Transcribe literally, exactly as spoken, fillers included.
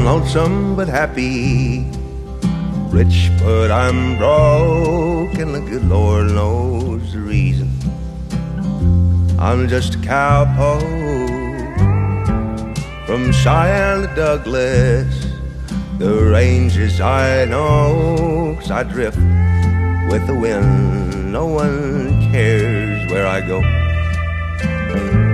lonesome but happy, rich but I'm broke, and the good Lord knows the reason. I'm just a cowpoke from Cheyenne to Douglas, the ranges I know, 'cause I drift with the wind. No one cares where I go.